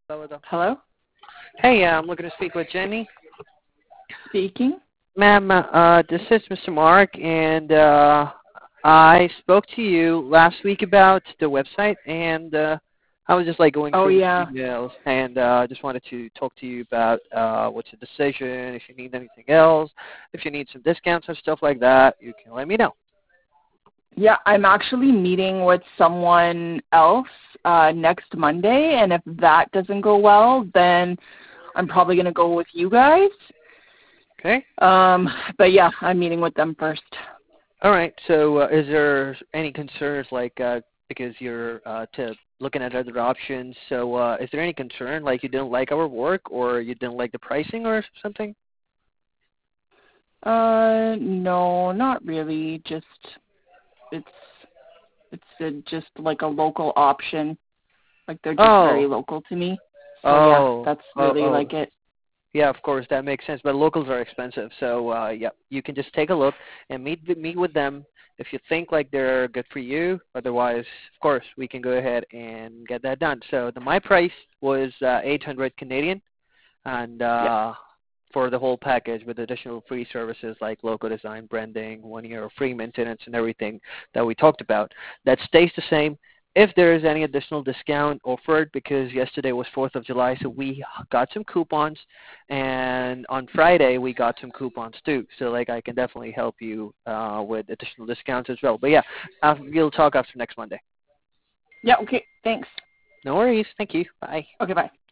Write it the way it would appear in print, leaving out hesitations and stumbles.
Hello? Hey, I'm looking to speak with Jenny. Speaking. Ma'am, this is Mr. Mark, and I spoke to you last week about the website, and I was just like going Oh, through yeah. the emails, and just wanted to talk to you about what's the decision, if you need anything else, if you need some discounts and stuff like that, you can let me know. Yeah, I'm actually meeting with someone else next Monday, and if that doesn't go well, then I'm probably going to go with you guys. Okay? But yeah, I'm meeting with them first. All right. So, is there any concerns, like because you're looking at other options? So, is there any concern, like you didn't like our work, or you didn't like the pricing, or something? No, not really. Just it's just like a local option. Like they're just very Oh, local to me. So yeah, oh, that's oh, really oh. like it. Yeah, of course that makes sense. But locals are expensive, so yeah, you can just take a look and meet with them if you think like they're good for you. Otherwise, of course, we can go ahead and get that done. So my price was 800 Canadian. And Yeah. for the whole package with additional free services like logo design, branding, 1 year of free maintenance, and everything that we talked about. That stays the same. If there is any additional discount offered, because yesterday was 4th of July, so we got some coupons, and on Friday we got some coupons too. So like I can definitely help you with additional discounts as well. But yeah, we'll talk after next Monday. Yeah, okay. Thanks. No worries. Thank you. Bye. Okay, bye.